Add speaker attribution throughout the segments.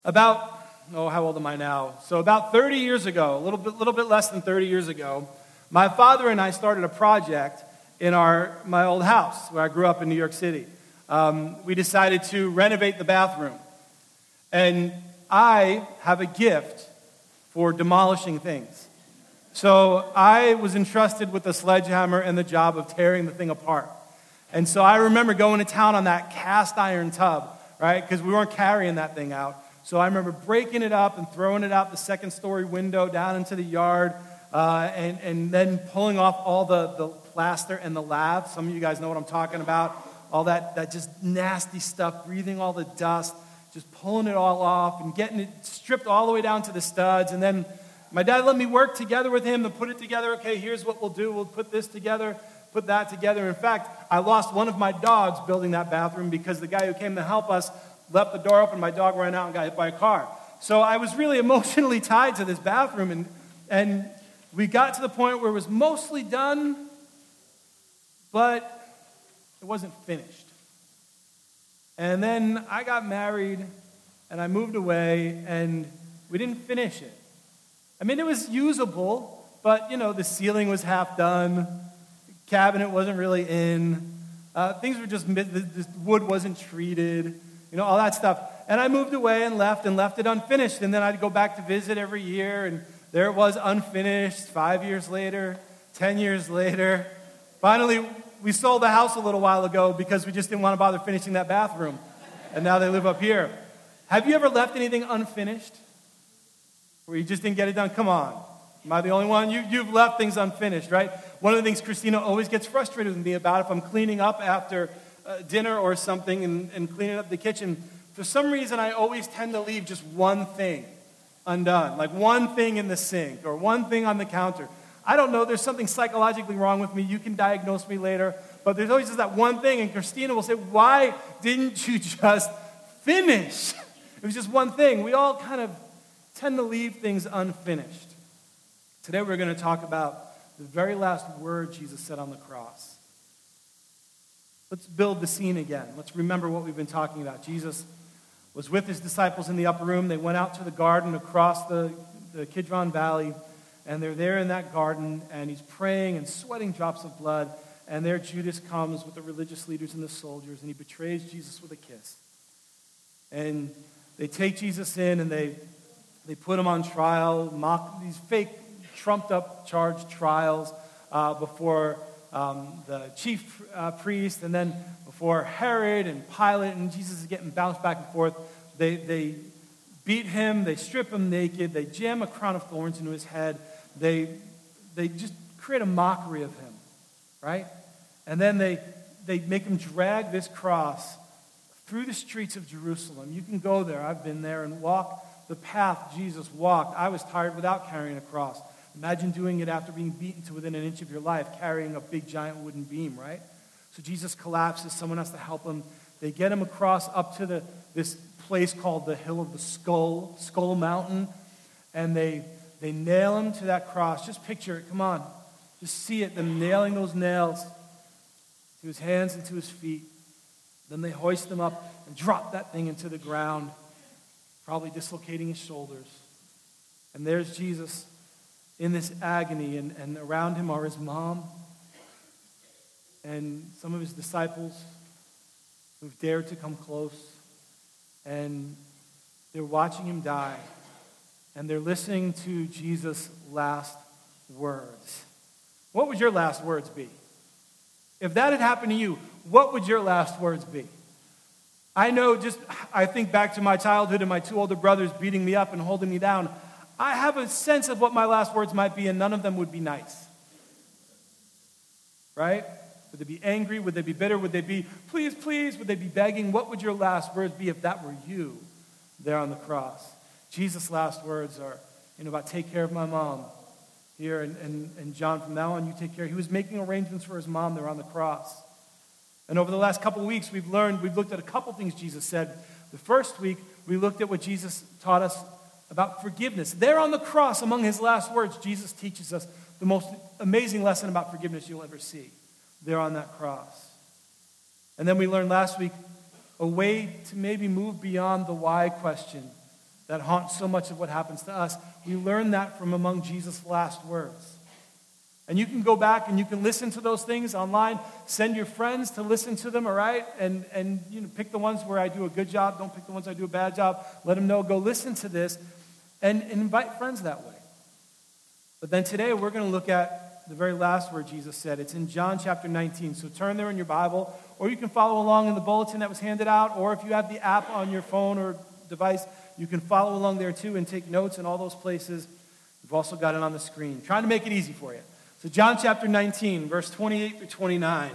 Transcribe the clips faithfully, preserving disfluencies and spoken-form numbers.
Speaker 1: About, oh, how old am I now? So about thirty years ago, a little bit, little bit less than thirty years ago, my father and I started a project in our my old house where I grew up in New York City. Um, we decided to renovate the bathroom. And I have a gift for demolishing things. So I was entrusted with the sledgehammer and the job of tearing the thing apart. And so I remember going to town on that cast iron tub, right? Because we weren't carrying that thing out. So I remember breaking it up and throwing it out the second story window down into the yard, uh, and, and then pulling off all the, the plaster and the lath. Some of you guys know what I'm talking about. All that, that just nasty stuff, breathing all the dust, just pulling it all off and getting it stripped all the way down to the studs. And then my dad let me work together with him to put it together. Okay, here's what we'll do. We'll put this together, put that together. In fact, I lost one of my dogs building that bathroom because the guy who came to help us left the door open, my dog ran out and got hit by a car. So I was really emotionally tied to this bathroom, and, and we got to the point where it was mostly done, but it wasn't finished. And then I got married, and I moved away, and we didn't finish it. I mean, it was usable, but, you know, the ceiling was half done, the cabinet wasn't really in, uh, things were just, the, the wood wasn't treated, you know, all that stuff. And I moved away and left and left it unfinished. And then I'd go back to visit every year, and there it was unfinished. Five years later, ten years later. Finally, we sold the house a little while ago because we just didn't want to bother finishing that bathroom. And now they live up here. Have you ever left anything unfinished? Where you just didn't get it done? Come on. Am I the only one? You, you've left things unfinished, right? One of the things Christina always gets frustrated with me about if I'm cleaning up after Uh, dinner or something and, and cleaning up the kitchen, for some reason I always tend to leave just one thing undone, like one thing in the sink or one thing on the counter. I don't know, there's something psychologically wrong with me. You can diagnose me later, but there's always just that one thing, and Christina will say, why didn't you just finish? It was just one thing. We all kind of tend to leave things unfinished. Today we're going to talk about the very last word Jesus said on the cross. Let's build the scene again. Let's remember what we've been talking about. Jesus was with his disciples in the upper room. They went out to the garden across the, the Kidron Valley, and they're there in that garden, and he's praying and sweating drops of blood, and there Judas comes with the religious leaders and the soldiers, and he betrays Jesus with a kiss. And they take Jesus in, and they, they put him on trial, mock these fake, trumped-up charged trials uh, before Um, the chief uh, priest, and then before Herod and Pilate, and Jesus is getting bounced back and forth. They, they beat him, they strip him naked, they jam a crown of thorns into his head, they, they just create a mockery of him, right? And then they, they make him drag this cross through the streets of Jerusalem. You can go there, I've been there, and walk the path Jesus walked. I was tired without carrying a cross. Imagine doing it after being beaten to within an inch of your life, carrying a big giant wooden beam, right? So Jesus collapses, someone has to help him. They get him across up to the this place called the Hill of the Skull, Skull Mountain, and they they nail him to that cross. Just picture it, come on. Just see it, them nailing those nails to his hands and to his feet. Then they hoist him up and drop that thing into the ground, probably dislocating his shoulders. And there's Jesus in this agony, and, and around him are his mom and some of his disciples who've dared to come close, and they're watching him die, and they're listening to Jesus' last words. What would your last words be? If that had happened to you, what would your last words be? I know, just I think back to my childhood and my two older brothers beating me up and holding me down. I have a sense of what my last words might be, and none of them would be nice. Right? Would they be angry? Would they be bitter? Would they be, please, please? Would they be begging? What would your last words be if that were you there on the cross? Jesus' last words are, you know, about take care of my mom. Here, and, and, and John, from now on, you take care. He was making arrangements for his mom there on the cross. And over the last couple of weeks, we've learned, we've looked at a couple things Jesus said. The first week, we looked at what Jesus taught us about forgiveness. There on the cross, among his last words, Jesus teaches us the most amazing lesson about forgiveness you'll ever see. There on that cross. And then we learned last week a way to maybe move beyond the why question that haunt so much of what happens to us. We learn that from among Jesus' last words. And you can go back and you can listen to those things online. Send your friends to listen to them, all right? And, and you know, pick the ones where I do a good job. Don't pick the ones I do a bad job. Let them know. Go listen to this and, and invite friends that way. But then today we're going to look at the very last word Jesus said. It's in John chapter nineteen. So turn there in your Bible, or you can follow along in the bulletin that was handed out, or if you have the app on your phone or device, you can follow along there too and take notes in all those places. We've also got it on the screen. Trying to make it easy for you. So John chapter nineteen, verse twenty-eight through twenty-nine.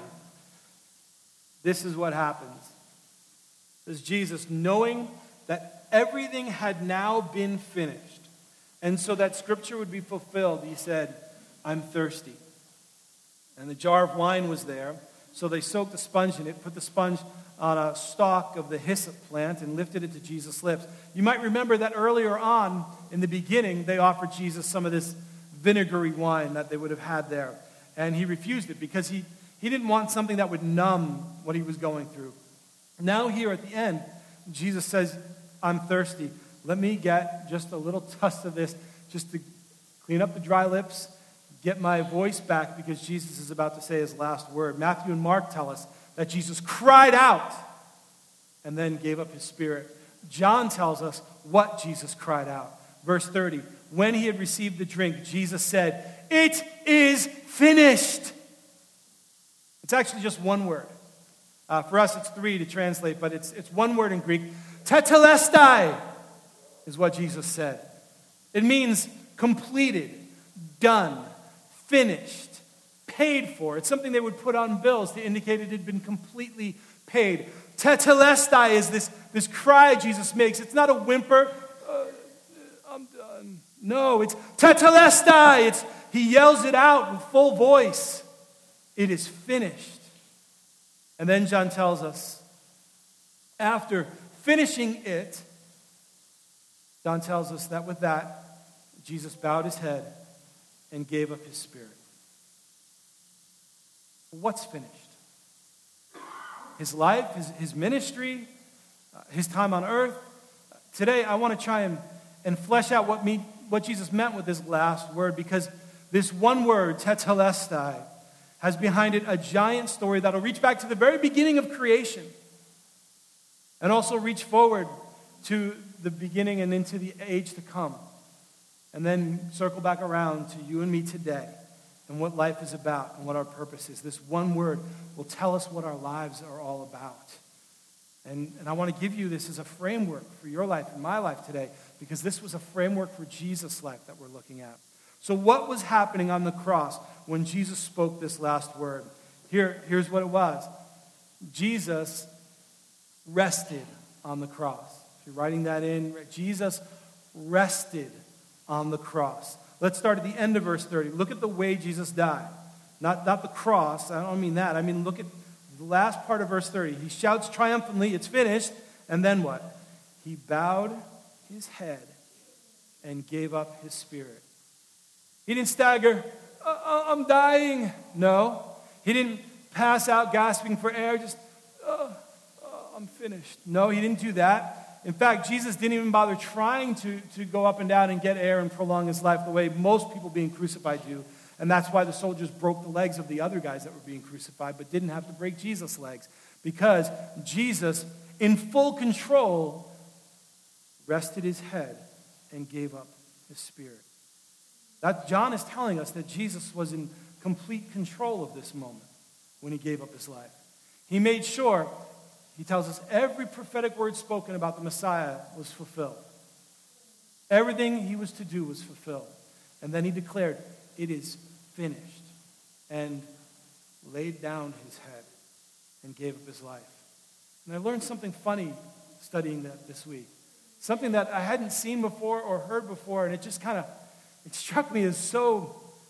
Speaker 1: This is what happens. It says, Jesus, knowing that everything had now been finished, and so that scripture would be fulfilled, he said, I'm thirsty. And the jar of wine was there, so they soaked a sponge in it, put the sponge on a stalk of the hyssop plant, and lifted it to Jesus' lips. You might remember that earlier on, in the beginning, they offered Jesus some of this vinegary wine that they would have had there. And he refused it because he, he didn't want something that would numb what he was going through. Now here at the end, Jesus says, I'm thirsty. Let me get just a little tuss of this just to clean up the dry lips, get my voice back, because Jesus is about to say his last word. Matthew and Mark tell us that Jesus cried out and then gave up his spirit. John tells us what Jesus cried out. Verse thirty, when he had received the drink, Jesus said, it is finished. It's actually just one word. Uh, for us, it's three to translate, but it's, it's one word in Greek. Tetelestai is what Jesus said. It means completed, done, finished, paid for. It's something they would put on bills to indicate it had been completely paid. Tetelestai is this, this cry Jesus makes. It's not a whimper. Uh, I'm done. No, it's tetelestai. It's, he yells it out with full voice. It is finished. And then John tells us, after finishing it, John tells us that with that, Jesus bowed his head and gave up his spirit. What's finished? His life, his, his ministry, uh, his time on earth. Today, I want to try and, and flesh out what, me, what Jesus meant with this last word, because this one word, tetelestai, has behind it a giant story that'll reach back to the very beginning of creation and also reach forward to the beginning and into the age to come, and then circle back around to you and me today and what life is about and what our purpose is. This one word will tell us what our lives are all about. And, and I want to give you this as a framework for your life and my life today, because this was a framework for Jesus' life that we're looking at. So what was happening on the cross when Jesus spoke this last word? Here, here's what it was. Jesus rested on the cross. If you're writing that in, Jesus rested on the cross. Let's start at the end of verse thirty. Look at the way Jesus died. Not, not the cross. I don't mean that. I mean, look at the last part of verse thirty. He shouts triumphantly, it's finished. And then what? He bowed his head and gave up his spirit. He didn't stagger, uh, I'm dying. No. He didn't pass out gasping for air, just, uh, uh, I'm finished. No, he didn't do that. In fact, Jesus didn't even bother trying to, to go up and down and get air and prolong his life the way most people being crucified do. And that's why the soldiers broke the legs of the other guys that were being crucified, but didn't have to break Jesus' legs. Because Jesus, in full control, rested his head and gave up his spirit. That John is telling us that Jesus was in complete control of this moment when he gave up his life. He made sure, he tells us, every prophetic word spoken about the Messiah was fulfilled. Everything he was to do was fulfilled. And then he declared, it is finished, and laid down his head and gave up his life. And I learned something funny studying that this week. Something that I hadn't seen before or heard before, and it just kind of, it struck me as so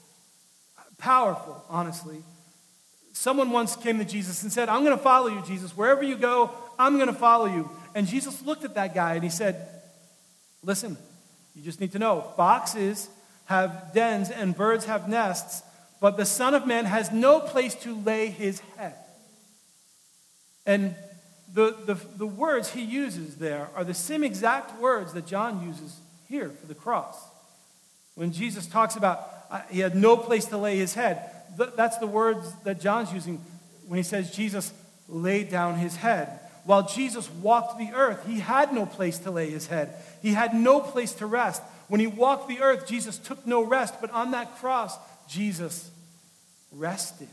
Speaker 1: powerful, honestly. Someone once came to Jesus and said, I'm going to follow you, Jesus. Wherever you go, I'm going to follow you. And Jesus looked at that guy and he said, listen, you just need to know, foxes have dens and birds have nests, but the Son of Man has no place to lay his head. And the, the, the words he uses there are the same exact words that John uses here for the cross. When Jesus talks about uh, he had no place to lay his head, th- that's the words that John's using when he says Jesus laid down his head. While Jesus walked the earth, he had no place to lay his head. He had no place to rest. When he walked the earth, Jesus took no rest, but on that cross, Jesus rested.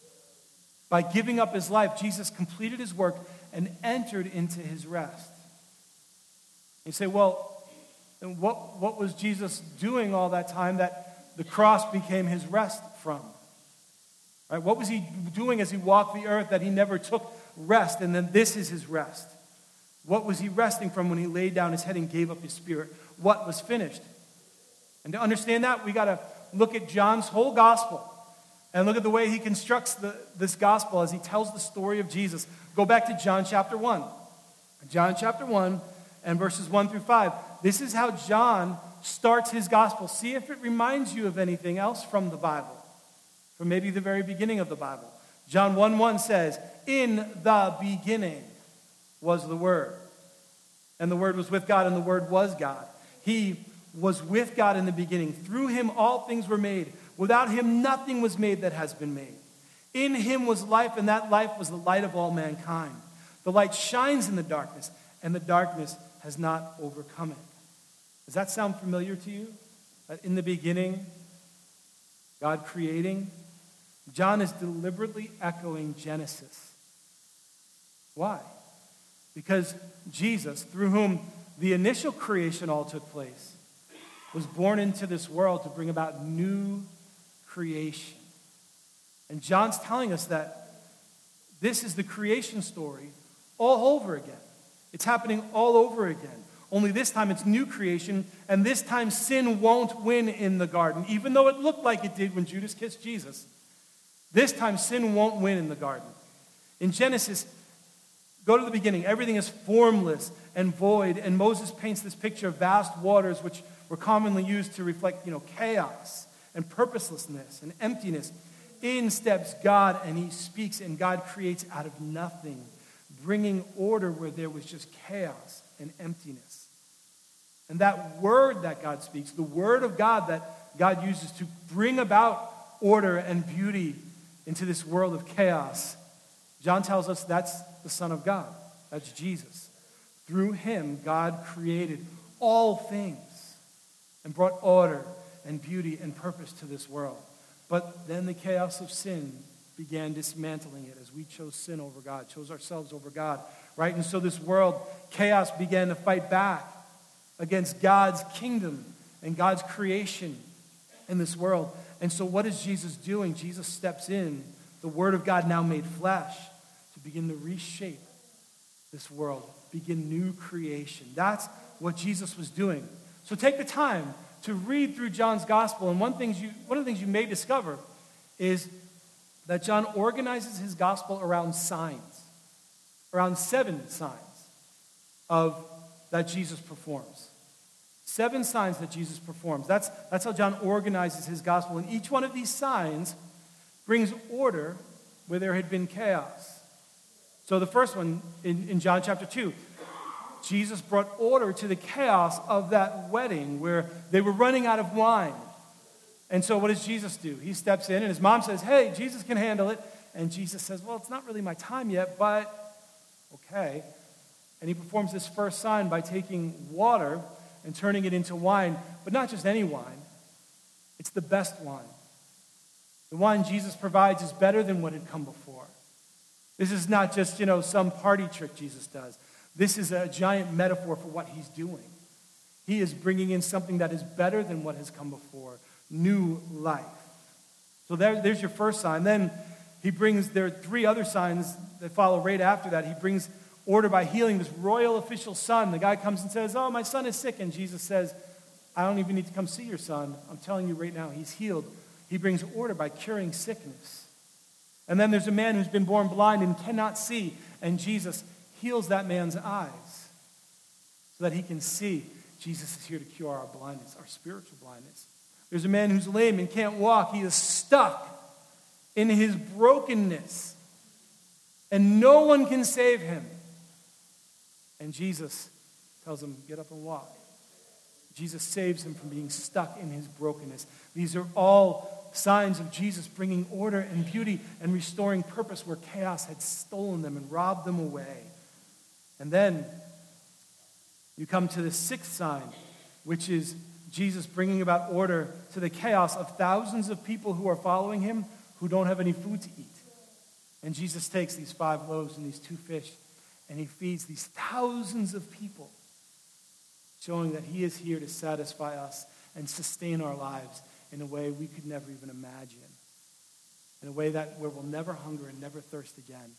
Speaker 1: By giving up his life, Jesus completed his work and entered into his rest. You say, well, and what, what was Jesus doing all that time that the cross became his rest from? Right? What was he doing as he walked the earth that he never took rest, and then this is his rest? What was he resting from when he laid down his head and gave up his spirit? What was finished? And to understand that, we got to look at John's whole gospel and look at the way he constructs the, this gospel as he tells the story of Jesus. Go back to John chapter one. John chapter one and verses one through five. This is how John starts his gospel. See if it reminds you of anything else from the Bible, from maybe the very beginning of the Bible. John one one says, "In the beginning was the Word, and the Word was with God, and the Word was God. He was with God in the beginning. Through him all things were made. Without him nothing was made that has been made. In him was life, and that life was the light of all mankind. The light shines in the darkness, and the darkness has not overcome it." Does that sound familiar to you? That in the beginning, God creating? John is deliberately echoing Genesis. Why? Because Jesus, through whom the initial creation all took place, was born into this world to bring about new creation. And John's telling us that this is the creation story all over again. It's happening all over again. Only this time it's new creation, and this time sin won't win in the garden, even though it looked like it did when Judas kissed Jesus. This time sin won't win in the garden. In Genesis, go to the beginning. Everything is formless and void, and Moses paints this picture of vast waters, which were commonly used to reflect, you know, chaos and purposelessness and emptiness. In steps God, and he speaks, and God creates out of nothing, bringing order where there was just chaos and emptiness. And that word that God speaks, the word of God that God uses to bring about order and beauty into this world of chaos, John tells us that's the Son of God. That's Jesus. Through him, God created all things and brought order and beauty and purpose to this world. But then the chaos of sin began dismantling it as we chose sin over God, chose ourselves over God, right? And so this world, chaos began to fight back against God's kingdom and God's creation in this world. And so what is Jesus doing? Jesus steps in, the Word of God now made flesh, to begin to reshape this world, begin new creation. That's what Jesus was doing. So take the time to read through John's gospel, and one, things you, one of the things you may discover is that John organizes his gospel around signs, around seven signs of that Jesus performs. Seven signs that Jesus performs. That's, that's how John organizes his gospel. And each one of these signs brings order where there had been chaos. So the first one in, in John chapter two, Jesus brought order to the chaos of that wedding where they were running out of wine. And so what does Jesus do? He steps in and his mom says, "Hey, Jesus can handle it." And Jesus says, "Well, it's not really my time yet, but okay." And he performs this first sign by taking water and turning it into wine, but not just any wine. It's the best wine. The wine Jesus provides is better than what had come before. This is not just, you know, some party trick Jesus does. This is a giant metaphor for what he's doing. He is bringing in something that is better than what has come before, new life. So there, there's your first sign. Then he brings, there are three other signs that follow right after that. He brings order by healing this royal official son. The guy comes and says, "Oh, my son is sick." And Jesus says, "I don't even need to come see your son. I'm telling you right now, he's healed." He brings order by curing sickness. And then there's a man who's been born blind and cannot see, and Jesus heals that man's eyes so that he can see. Jesus is here to cure our blindness, our spiritual blindness. There's a man who's lame and can't walk. He is stuck in his brokenness, and no one can save him. And Jesus tells him, get up and walk. Jesus saves him from being stuck in his brokenness. These are all signs of Jesus bringing order and beauty and restoring purpose where chaos had stolen them and robbed them away. And then you come to the sixth sign, which is Jesus bringing about order to the chaos of thousands of people who are following him who don't have any food to eat. And Jesus takes these five loaves and these two fish, and he feeds these thousands of people, showing that he is here to satisfy us and sustain our lives in a way we could never even imagine, in a way that where we'll never hunger and never thirst again.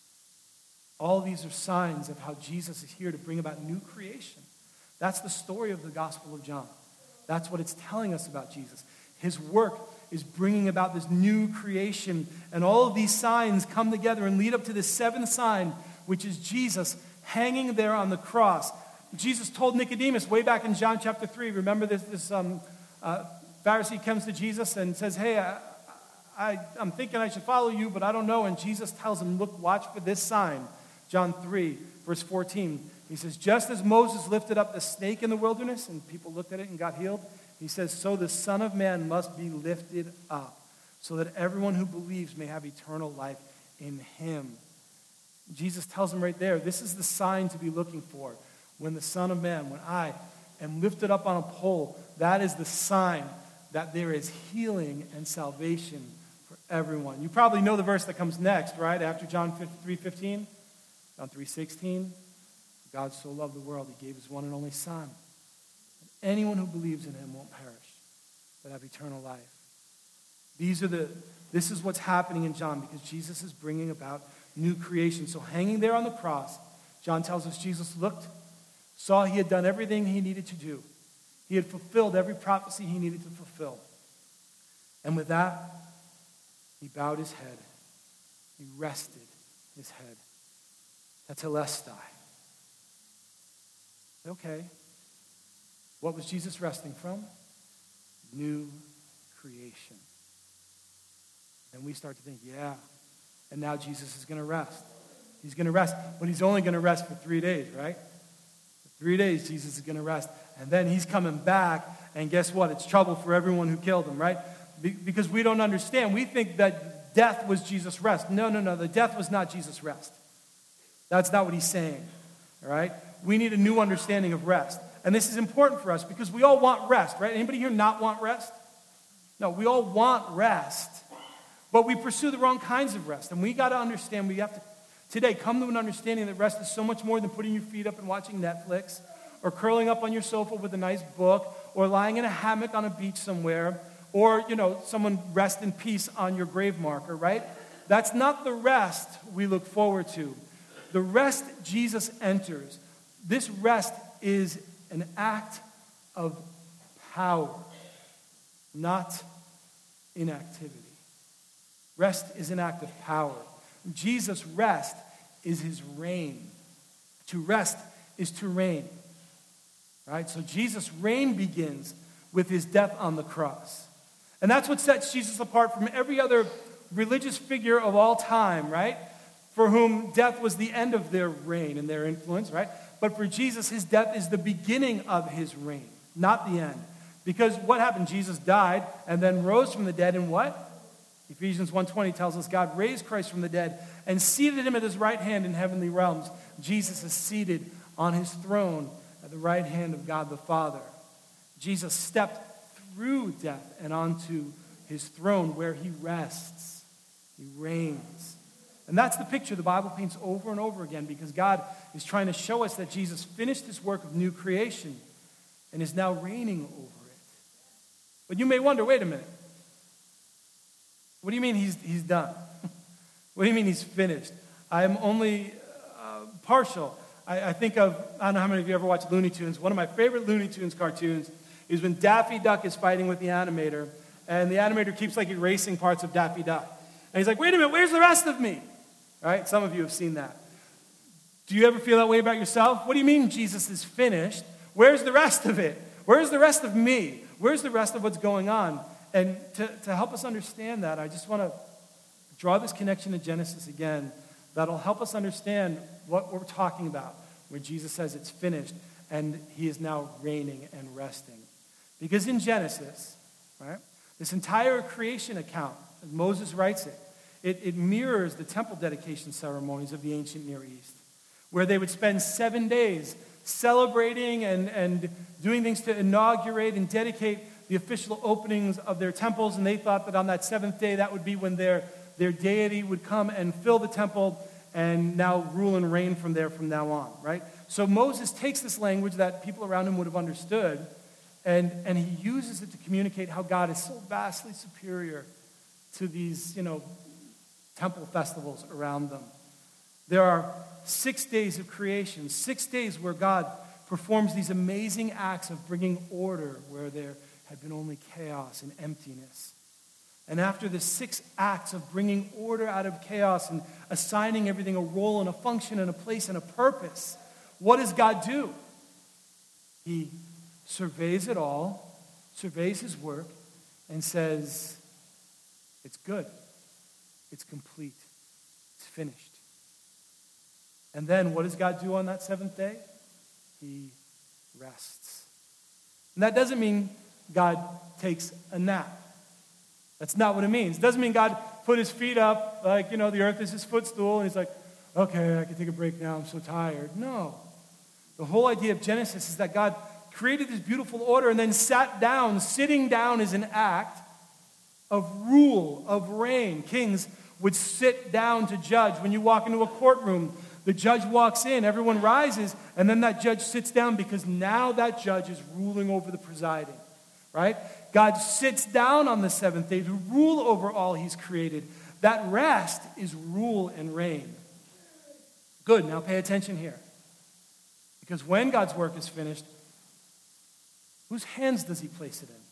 Speaker 1: All these are signs of how Jesus is here to bring about new creation. That's the story of the Gospel of John. That's what it's telling us about Jesus. His work is bringing about this new creation, and all of these signs come together and lead up to the seventh sign, which is Jesus hanging there on the cross. Jesus told Nicodemus way back in John chapter three, remember this, this um, uh, Pharisee comes to Jesus and says, hey, I, I, I'm thinking I should follow you, but I don't know. And Jesus tells him, look, watch for this sign. John three, verse fourteen. He says, just as Moses lifted up the snake in the wilderness and people looked at it and got healed, he says, so the Son of Man must be lifted up so that everyone who believes may have eternal life in him. Jesus tells him right there, this is the sign to be looking for. When the Son of Man, when I am lifted up on a pole, that is the sign that there is healing and salvation for everyone. You probably know the verse that comes next, right? After John three fifteen, John three sixteen. God so loved the world, he gave his one and only Son. And anyone who believes in him won't perish, but have eternal life. These are the. This is what's happening in John because Jesus is bringing about new creation. So hanging there on the cross, John tells us Jesus looked, saw he had done everything he needed to do. He had fulfilled every prophecy he needed to fulfill. And with that, he bowed his head. He rested his head. Tetelestai. Okay. What was Jesus resting from? New creation. And we start to think, yeah. And now Jesus is going to rest. He's going to rest. But he's only going to rest for three days, right? For three days, Jesus is going to rest. And then he's coming back. And guess what? It's trouble for everyone who killed him, right? Be- because we don't understand. We think that death was Jesus' rest. No, no, no. The death was not Jesus' rest. That's not what he's saying, all right? We need a new understanding of rest. And this is important for us because we all want rest, right? Anybody here not want rest? No, we all want rest. But we pursue the wrong kinds of rest. And we got to understand, we have to, today, come to an understanding that rest is so much more than putting your feet up and watching Netflix, or curling up on your sofa with a nice book, or lying in a hammock on a beach somewhere, or, you know, someone rest in peace on your grave marker, right? That's not the rest we look forward to. The rest Jesus enters, this rest is an act of power, not inactivity. Rest is an act of power. Jesus' rest is his reign. To rest is to reign. Right? So Jesus' reign begins with his death on the cross. And that's what sets Jesus apart from every other religious figure of all time, right? For whom death was the end of their reign and their influence, right? But for Jesus, his death is the beginning of his reign, not the end. Because what happened? Jesus died and then rose from the dead, and what? Ephesians one twenty tells us God raised Christ from the dead and seated him at his right hand in heavenly realms. Jesus is seated on his throne at the right hand of God the Father. Jesus stepped through death and onto his throne where he rests. He reigns. And that's the picture the Bible paints over and over again because God is trying to show us that Jesus finished his work of new creation and is now reigning over it. But you may wonder, wait a minute. What do you mean he's, he's done? What do you mean he's finished? I'm only uh, partial. I, I think of, I don't know how many of you ever watched Looney Tunes. One of my favorite Looney Tunes cartoons is when Daffy Duck is fighting with the animator, and the animator keeps like erasing parts of Daffy Duck. And he's like, wait a minute, where's the rest of me? Right? Some of you have seen that. Do you ever feel that way about yourself? What do you mean Jesus is finished? Where's the rest of it? Where's the rest of me? Where's the rest of what's going on? And to, to help us understand that, I just want to draw this connection to Genesis again that'll help us understand what we're talking about where Jesus says it's finished, and he is now reigning and resting. Because in Genesis, right, this entire creation account, as Moses writes it, it, it mirrors the temple dedication ceremonies of the ancient Near East, where they would spend seven days celebrating and, and doing things to inaugurate and dedicate the official openings of their temples, and they thought that on that seventh day, that would be when their, their deity would come and fill the temple and now rule and reign from there from now on, right? So Moses takes this language that people around him would have understood, and, and he uses it to communicate how God is so vastly superior to these, you know, temple festivals around them. There are six days of creation, six days where God performs these amazing acts of bringing order where there had been only chaos and emptiness. And after the six acts of bringing order out of chaos and assigning everything a role and a function and a place and a purpose, what does God do? He surveys it all, surveys his work, and says, it's good, it's complete, it's finished. And then what does God do on that seventh day? He rests. And that doesn't mean God takes a nap. That's not what it means. It doesn't mean God put his feet up, like, you know, the earth is his footstool, and he's like, okay, I can take a break now, I'm so tired. No. The whole idea of Genesis is that God created this beautiful order and then sat down. Sitting down is an act of rule, of reign. Kings would sit down to judge. When you walk into a courtroom, the judge walks in, everyone rises, and then that judge sits down because now that judge is ruling over the presiding, right? God sits down on the seventh day to rule over all he's created. That rest is rule and reign. Good, now pay attention here. Because when God's work is finished, whose hands does he place it in?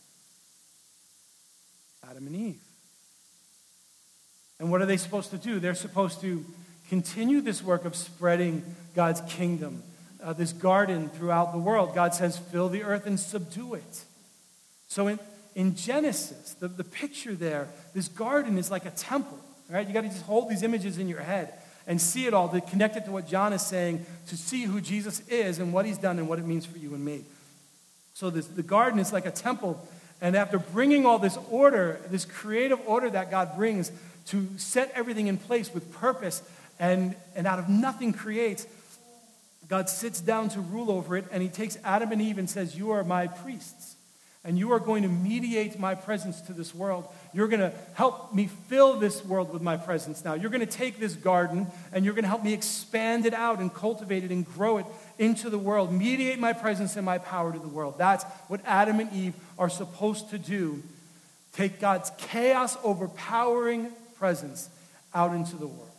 Speaker 1: Adam and Eve. And what are they supposed to do? They're supposed to continue this work of spreading God's kingdom, uh, this garden throughout the world. God says, fill the earth and subdue it. So in, in Genesis, the, the picture there, this garden is like a temple. Right? You got to just hold these images in your head and see it all, to connect it to what John is saying, to see who Jesus is and what he's done and what it means for you and me. So this, the garden is like a temple, and after bringing all this order, this creative order that God brings to set everything in place with purpose, and, and out of nothing creates, God sits down to rule over it, and he takes Adam and Eve and says, you are my priests, and you are going to mediate my presence to this world. You're going to help me fill this world with my presence now. You're going to take this garden, and you're going to help me expand it out and cultivate it and grow it into the world. Mediate my presence and my power to the world. That's what Adam and Eve are supposed to do. Take God's chaos overpowering presence out into the world.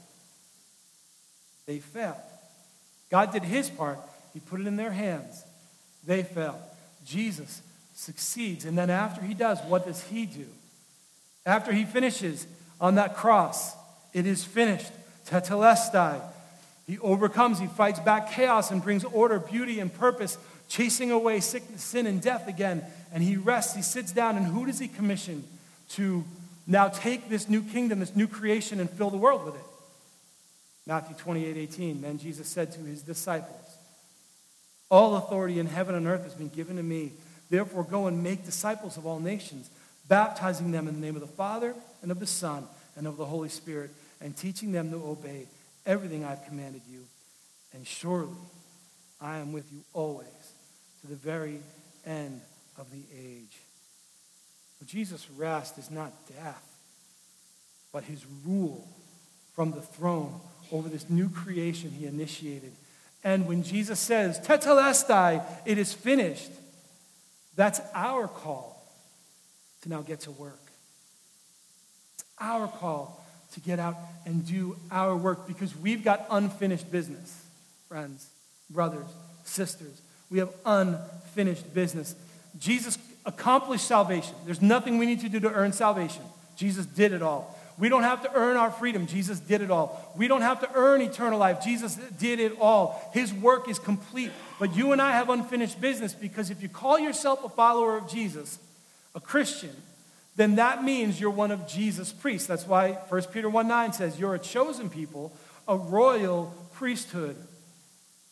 Speaker 1: They failed. God did his part. He put it in their hands. They failed. Jesus succeeds. And then after he does, what does he do? After he finishes on that cross, it is finished. Tetelestai. He overcomes, he fights back chaos and brings order, beauty, and purpose, chasing away sickness, sin, and death again. And he rests, he sits down, and who does he commission to now take this new kingdom, this new creation, and fill the world with it? Matthew twenty-eight eighteen. Then Jesus said to his disciples, all authority in heaven and earth has been given to me. Therefore go and make disciples of all nations, baptizing them in the name of the Father and of the Son and of the Holy Spirit, and teaching them to obey everything I've commanded you. And surely I am with you always to the very end of the age. But Jesus' rest is not death, but his rule from the throne over this new creation he initiated. And when Jesus says, Tetelestai, it is finished, that's our call to now get to work. It's our call to get out and do our work because we've got unfinished business, friends, brothers, sisters. We have unfinished business. Jesus accomplished salvation. There's nothing we need to do to earn salvation. Jesus did it all. We don't have to earn our freedom. Jesus did it all. We don't have to earn eternal life. Jesus did it all. His work is complete. But you and I have unfinished business because if you call yourself a follower of Jesus, a Christian, then that means you're one of Jesus' priests. That's why First Peter one nine says you're a chosen people, a royal priesthood.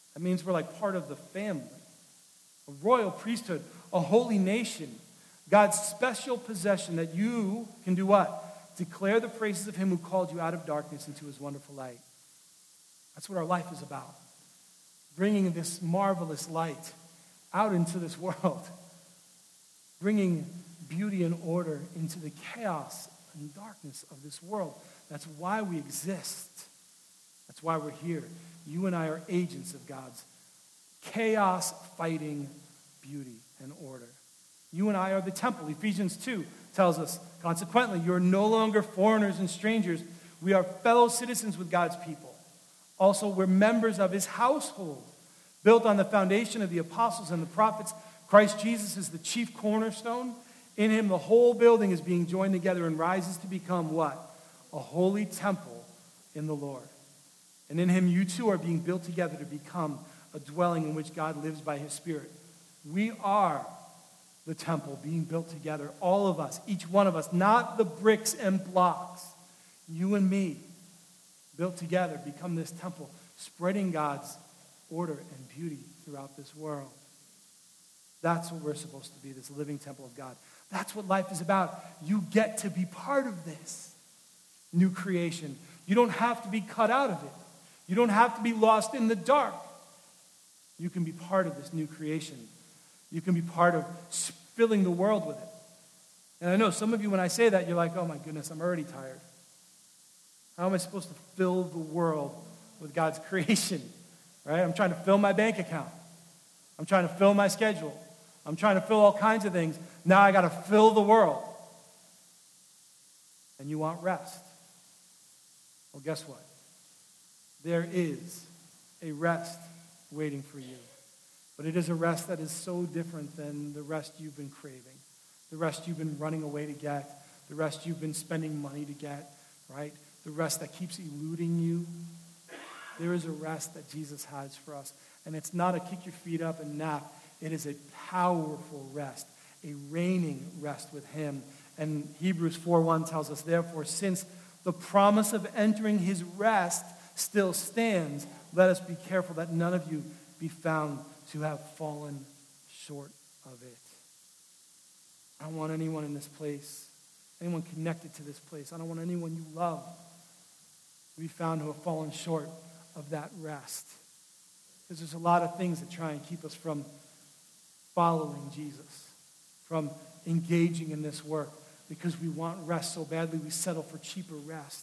Speaker 1: That means we're like part of the family, a royal priesthood, a holy nation, God's special possession that you can do what? Declare the praises of him who called you out of darkness into his wonderful light. That's what our life is about. Bringing this marvelous light out into this world. Bringing beauty and order into the chaos and darkness of this world. That's why we exist. That's why we're here. You and I are agents of God's chaos-fighting beauty and order. You and I are the temple. Ephesians two tells us, consequently, you're no longer foreigners and strangers. We are fellow citizens with God's people. Also, we're members of his household, built on the foundation of the apostles and the prophets. Christ Jesus is the chief cornerstone. In him, the whole building is being joined together and rises to become what? A holy temple in the Lord. And in him, you too are being built together to become a dwelling in which God lives by his Spirit. We are the temple being built together, all of us, each one of us, not the bricks and blocks. You and me, built together, become this temple, spreading God's order and beauty throughout this world. That's what we're supposed to be, this living temple of God. That's what life is about. You get to be part of this new creation. You don't have to be cut out of it. You don't have to be lost in the dark. You can be part of this new creation. You can be part of filling the world with it. And I know some of you, when I say that, you're like, oh my goodness, I'm already tired. How am I supposed to fill the world with God's creation? Right? I'm trying to fill my bank account. I'm trying to fill my schedule. I'm trying to fill all kinds of things. Now I got to fill the world. And you want rest. Well, guess what? There is a rest waiting for you. But it is a rest that is so different than the rest you've been craving, the rest you've been running away to get, the rest you've been spending money to get, right? The rest that keeps eluding you. There is a rest that Jesus has for us. And it's not a kick your feet up and nap. It is a powerful rest, a reigning rest with him. And Hebrews four one tells us, therefore, since the promise of entering his rest still stands, let us be careful that none of you be found to have fallen short of it. I don't want anyone in this place, anyone connected to this place, I don't want anyone you love to be found to have fallen short of that rest. Because there's a lot of things that try and keep us from following Jesus, from engaging in this work. Because we want rest so badly, we settle for cheaper rest.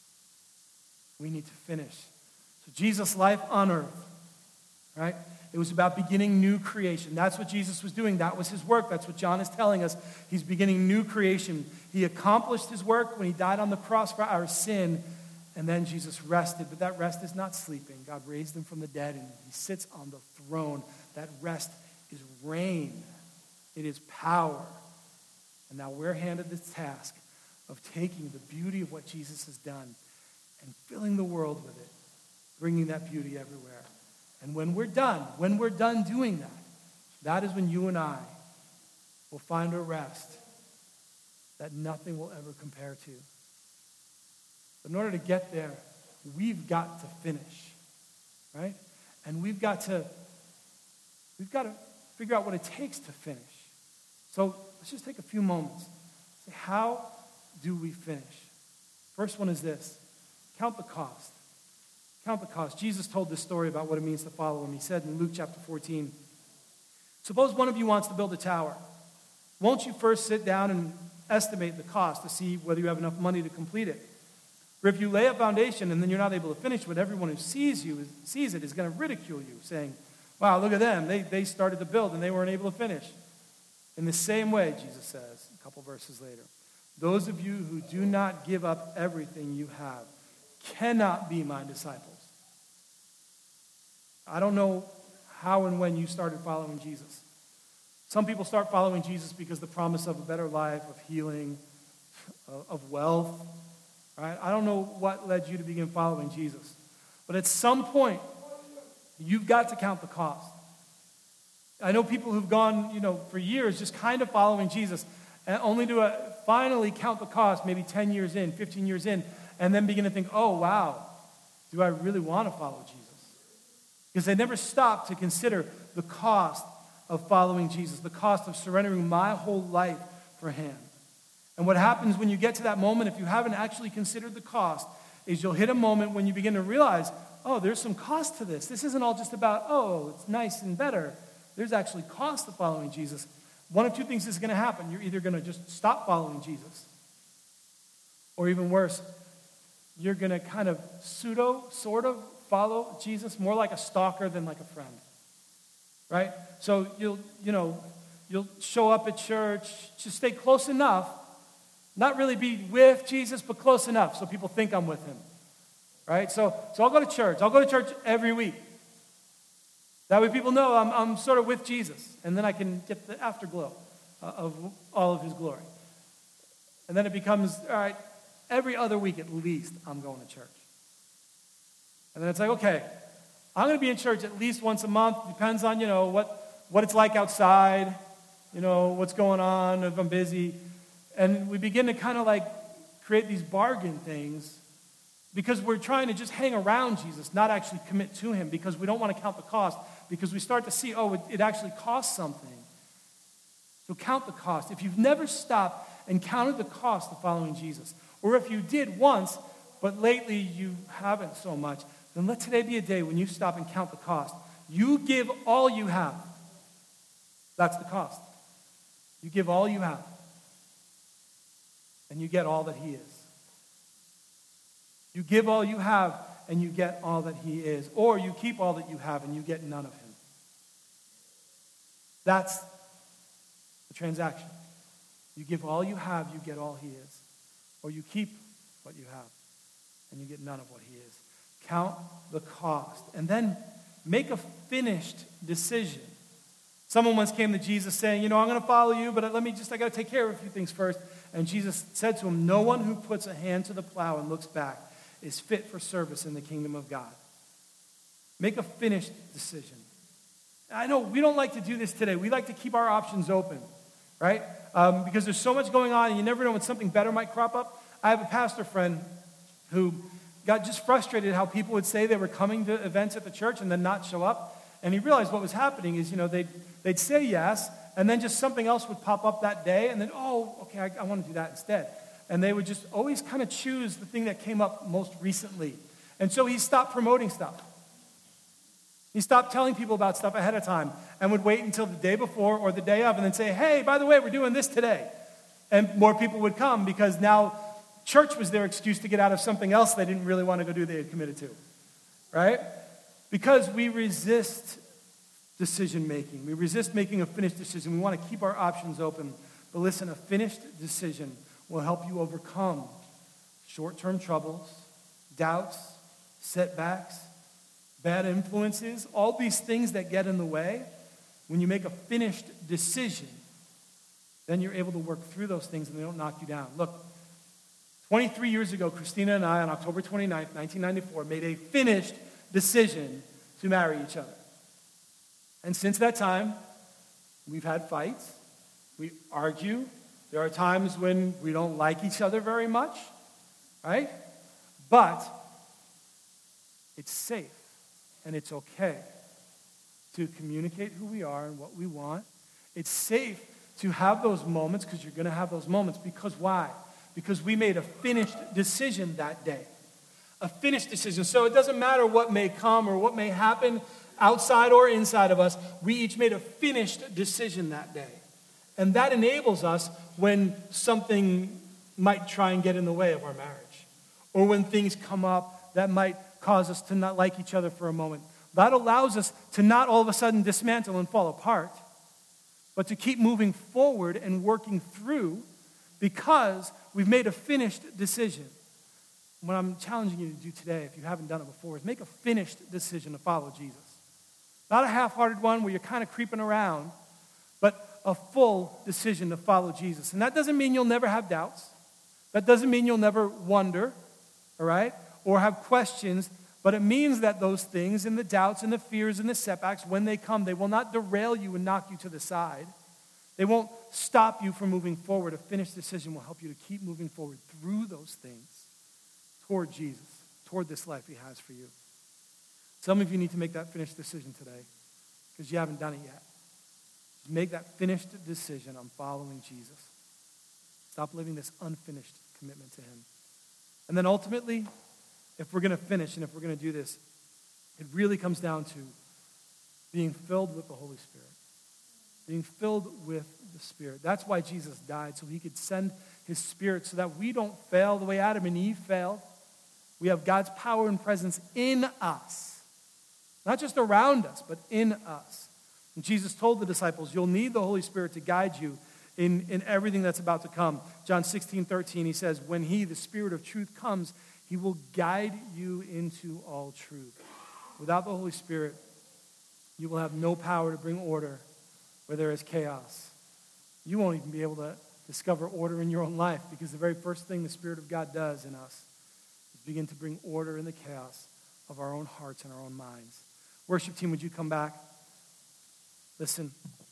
Speaker 1: We need to finish. So Jesus' life on earth, right? It was about beginning new creation. That's what Jesus was doing. That was his work. That's what John is telling us. He's beginning new creation. He accomplished his work when he died on the cross for our sin, and then Jesus rested. But that rest is not sleeping. God raised him from the dead, and he sits on the throne. That rest is reign. It is power. And now we're handed this task of taking the beauty of what Jesus has done and filling the world with it, bringing that beauty everywhere. And when we're done, when we're done doing that, that is when you and I will find a rest that nothing will ever compare to. But in order to get there, we've got to finish, right? And we've got to, we've got to figure out what it takes to finish. So let's just take a few moments. Say, how do we finish? First one is this: count the cost. Count the cost. Jesus told this story about what it means to follow him. He said in Luke chapter fourteen, suppose one of you wants to build a tower. Won't you first sit down and estimate the cost to see whether you have enough money to complete it? For if you lay a foundation and then you're not able to finish it, everyone who sees you sees it is going to ridicule you, saying, wow, look at them. They, they started to build and they weren't able to finish. In the same way, Jesus says, a couple verses later, those of you who do not give up everything you have cannot be my disciples. I don't know how and when you started following Jesus. Some people start following Jesus because the promise of a better life, of healing, of wealth, right? I don't know what led you to begin following Jesus. But at some point, you've got to count the cost. I know people who've gone, you know, for years just kind of following Jesus, and only to uh, finally count the cost maybe ten years in, fifteen years in, and then begin to think, oh, wow, do I really want to follow Jesus? Because they never stopped to consider the cost of following Jesus, the cost of surrendering my whole life for him. And what happens when you get to that moment, if you haven't actually considered the cost, is you'll hit a moment when you begin to realize, oh, there's some cost to this. This isn't all just about, oh, it's nice and better. There's actually cost to following Jesus. One of two things is going to happen. You're either going to just stop following Jesus, or even worse, you're going to kind of pseudo, sort of follow Jesus more like a stalker than like a friend, right? So you'll, you know, you'll show up at church, just stay close enough, not really be with Jesus, but close enough so people think I'm with him, right? So, so I'll go to church. I'll go to church every week. That way people know I'm, I'm sort of with Jesus, and then I can get the afterglow uh, of all of his glory. And then it becomes, all right, every other week at least I'm going to church. And then it's like, okay, I'm going to be in church at least once a month. Depends on, you know, what, what it's like outside, you know, what's going on, if I'm busy. And we begin to kind of like create these bargain things because we're trying to just hang around Jesus, not actually commit to him, because we don't want to count the cost, because we start to see, oh, it, it actually costs something. So count the cost. If you've never stopped and counted the cost of following Jesus, or if you did once, but lately you haven't so much, then let today be a day when you stop and count the cost. You give all you have. That's the cost. You give all you have. And you get all that he is. You give all you have, and you get all that he is. Or you keep all that you have, and you get none of him. That's the transaction. You give all you have, you get all he is. Or you keep what you have, and you get none of what he is. Count the cost. And then make a finished decision. Someone once came to Jesus saying, you know, I'm going to follow you, but let me just, I got to take care of a few things first. And Jesus said to him, no one who puts a hand to the plow and looks back is fit for service in the kingdom of God. Make a finished decision. I know we don't like to do this today. We like to keep our options open, right? Um, because there's so much going on, and you never know when something better might crop up. I have a pastor friend who got just frustrated how people would say they were coming to events at the church and then not show up. And he realized what was happening is, you know, they'd, they'd say yes, and then just something else would pop up that day, and then, oh, okay, I, I want to do that instead. And they would just always kind of choose the thing that came up most recently. And so he stopped promoting stuff. He stopped telling people about stuff ahead of time and would wait until the day before or the day of and then say, hey, by the way, we're doing this today. And more people would come because now church was their excuse to get out of something else they didn't really want to go do they had committed to, right? Because we resist decision making. We resist making a finished decision. We want to keep our options open. But listen, a finished decision will help you overcome short-term troubles, doubts, setbacks, bad influences, all these things that get in the way. When you make a finished decision, then you're able to work through those things and they don't knock you down. Look, twenty-three years ago, Christina and I, on October twenty-ninth, nineteen ninety-four, made a finished decision to marry each other. And since that time, we've had fights. We argue. There are times when we don't like each other very much, right? But it's safe and it's okay to communicate who we are and what we want. It's safe to have those moments, because you're going to have those moments. Because why? Because we made a finished decision that day. A finished decision. So it doesn't matter what may come or what may happen outside or inside of us. We each made a finished decision that day. And that enables us when something might try and get in the way of our marriage, or when things come up that might cause us to not like each other for a moment. That allows us to not all of a sudden dismantle and fall apart, but to keep moving forward and working through, because we've made a finished decision. What I'm challenging you to do today, if you haven't done it before, is make a finished decision to follow Jesus. Not a half-hearted one where you're kind of creeping around, but a full decision to follow Jesus. And that doesn't mean you'll never have doubts. That doesn't mean you'll never wonder, all right, or have questions. But it means that those things and the doubts and the fears and the setbacks, when they come, they will not derail you and knock you to the side. They won't stop you from moving forward. A finished decision will help you to keep moving forward through those things toward Jesus, toward this life he has for you. Some of you need to make that finished decision today because you haven't done it yet. Make that finished decision on following Jesus. Stop living this unfinished commitment to him. And then ultimately, if we're going to finish and if we're going to do this, it really comes down to being filled with the Holy Spirit. Being filled with the Spirit. That's why Jesus died, so he could send his Spirit so that we don't fail the way Adam and Eve failed. We have God's power and presence in us. Not just around us, but in us. And Jesus told the disciples, you'll need the Holy Spirit to guide you in, in everything that's about to come. John sixteen thirteen, he says, when he, the Spirit of truth, comes, he will guide you into all truth. Without the Holy Spirit, you will have no power to bring order where there is chaos. You won't even be able to discover order in your own life because the very first thing the Spirit of God does in us is begin to bring order in the chaos of our own hearts and our own minds. Worship team, would you come back? Listen,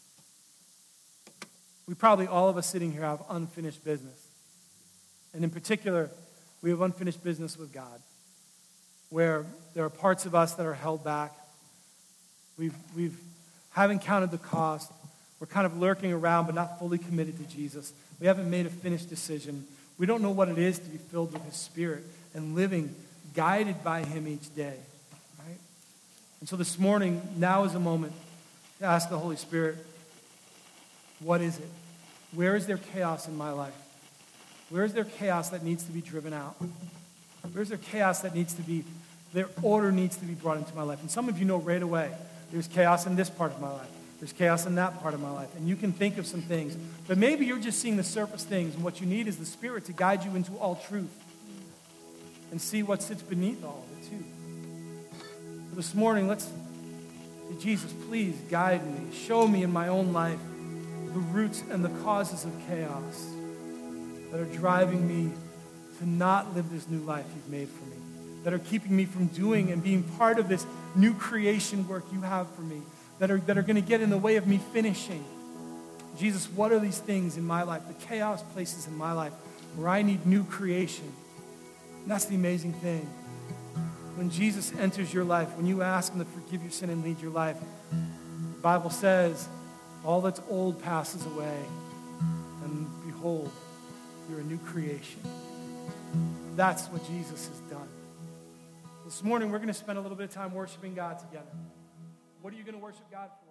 Speaker 1: we probably, all of us sitting here, have unfinished business. And in particular, we have unfinished business with God, where there are parts of us that are held back. We've, we've haven't counted the cost. We're kind of lurking around but not fully committed to Jesus. We haven't made a finished decision. We don't know what it is to be filled with his Spirit and living guided by him each day. Right? And so this morning, now is a moment to ask the Holy Spirit, what is it? Where is there chaos in my life? Where is there chaos that needs to be driven out? Where is there chaos that needs to be, their order needs to be brought into my life? And some of you know right away, there's chaos in this part of my life. There's chaos in that part of my life. And you can think of some things. But maybe you're just seeing the surface things, and what you need is the Spirit to guide you into all truth and see what sits beneath all of it too. So this morning, let's say, Jesus, please guide me. Show me in my own life the roots and the causes of chaos that are driving me to not live this new life you've made for me, that are keeping me from doing and being part of this new creation work you have for me, that are, that are going to get in the way of me finishing. Jesus, what are these things in my life, the chaos places in my life where I need new creation? And that's the amazing thing. When Jesus enters your life, when you ask him to forgive your sin and lead your life, the Bible says, all that's old passes away, and behold, you're a new creation. That's what Jesus has done. This morning, we're going to spend a little bit of time worshiping God together. What are you going to worship God for?